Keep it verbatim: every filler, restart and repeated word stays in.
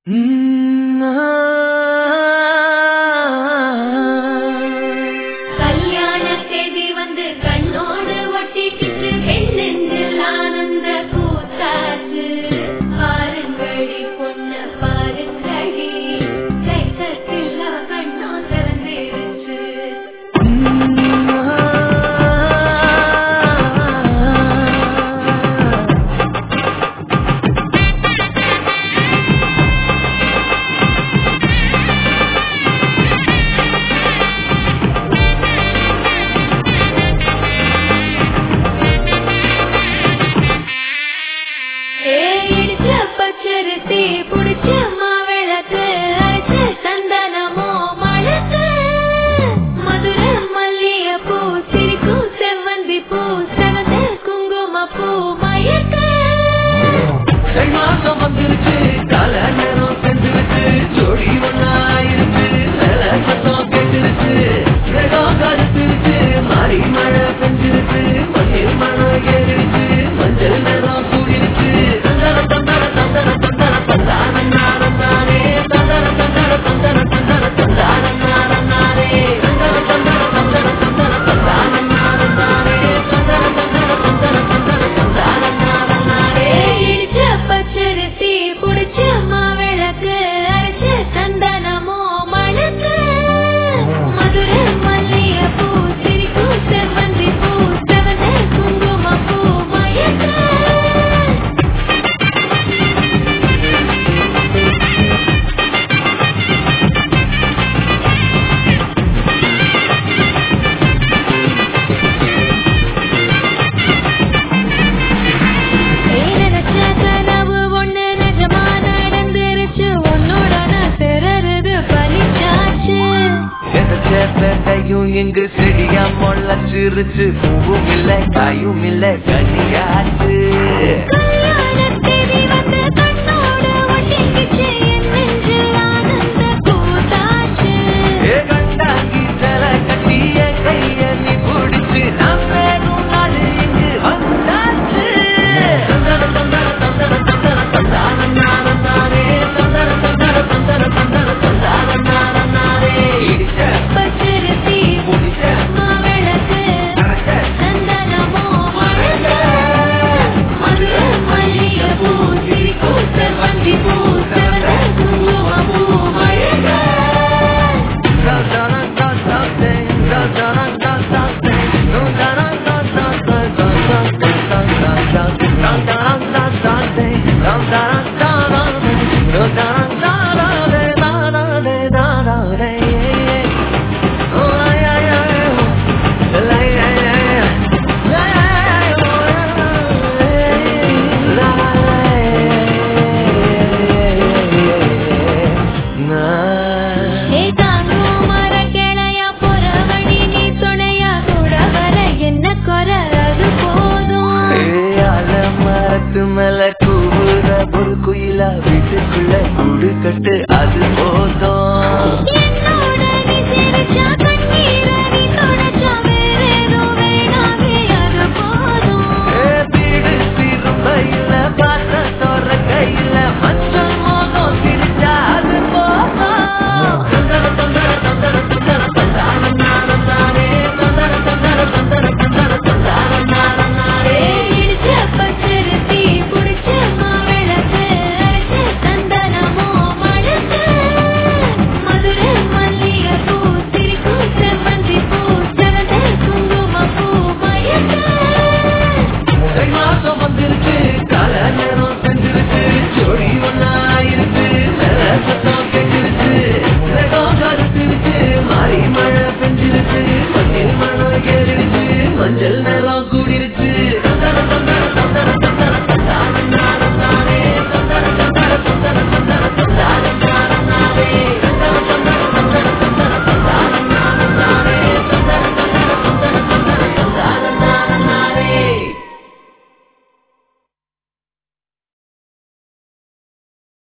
கல்யாண தேதி வந்து கண்ணோடு ஒட்டிக்கிட்டு பெண்ணெஞ்சில் ஆனந்த கூத்தாச்சு. பாருங்கடி பொண்ண பாருங்கடி, கைத்தட்டில் கண்ணோ திறந்துருச்சு. பச்சரிசி புடிச்ச மாவிளக்கு, அரைச்ச சந்தனமோ மழக்கு, மதுர மல்லிய பூ, சிரிக்கும் செவ்வந்தி பூ, செவந்த குங்கும பூ மயக்க. மாசம் வந்துருச்சு, கால நேரம் செஞ்சிருச்சு, ஜோடி ஒன்னாயிருச்சு, மேல சத்தம் கேட்டுருச்சு, வேகம் கருத்துருச்சு, மாறி மழை பெஞ்சிருச்சு, மண்ணில் மனம் ஏறிடுச்சு, மஞ்சள் நேரம் கூடிருச்சு. தந்தர தந்தர தந்தர தந்தர தந்தான நாரே, தந்தர தந்தர தந்தர தந்தர தந்தான நாரே, தந்தர தந்தர தந்தர தந்தர தந்தான நாரே, தந்தர தந்தர தந்தர தந்தர தந்தான நாரே. இடிச்ச பச்சரிசி புடிச்ச மாவிளக்கு, அரைச்ச சந்தனமோ மழக்கு, மதுர மல்லிய பூ, சிரிக்கும் செவ்வந்தி பூ, செவந்த குங்கும பூ மயக்க. நினைச்ச கனவு ஒண்ணு நிஜமா நடந்துருச்சு, உன்னோட நான் பிறருது பலிச்சாச்சு. கையும் எங்கு செடியா முளைச்சிருச்சு, பூவும் இல்லை காயும் இல்லை கனியாச்சு. கல்யாண தேதி வந்து கண்ணோடு ஒட்டிக்கிச்சு, என் நெஞ்சில் ஆனந்த கூத்தாச்சு. ஏ கண்டாங்கி சில கட்டிய கைய நீ பிடிச்சு, நான் வேணும் நாள் இங்கு வந்தாச்சு. தந்தர தந்தர தந்தர தந்தர தந்தான நாரே, தந்தர தந்தர தந்தர தந்தர தந்தான நாரே. இடிச்ச பச்சரிசி புடிச்ச மாவிளக்கு, அரைச்ச சந்தனமோ மழக்க, மதுர மல்லிய பூ, சிரிக்கும் செவ்வந்தி பூ, செவந்த குங்கும பூ மயக்க. ஏ தாங்கும் மரக்கிளையா, புறவழி நீ துணையா, கூட வர என்ன குறை அது போதும். மரத்து மேல கூவுற ஒரு குயிலா, வீட்டுக்குள்ள கூடு கட்டு அது போதும். என்னோட நீ சிரிச்சா, கண்ணீர நீ தொடச்சா, வேறேதோ வேணாமே அது போதும். வீடு திரும்ப இல்ல, பாத்த தோற கையில, மச்சம் மோகம் சிரிச்சா அது போதும். தந்தர தந்தர தந்தர தந்தர தந்தான நாரே, தந்தர தந்தர தந்தர தந்தர தந்தான நாரே. இடிச்ச பச்சரிசி புடிச்ச மாவிளக்கு, அரைச்ச சந்தனமோ மழக்க, மதுர மல்லிய பூ, சிரிக்கும் செவ்வந்தி பூ, செவந்த குங்கும பூ மயக்க. மாசம் வந்துருச்சு,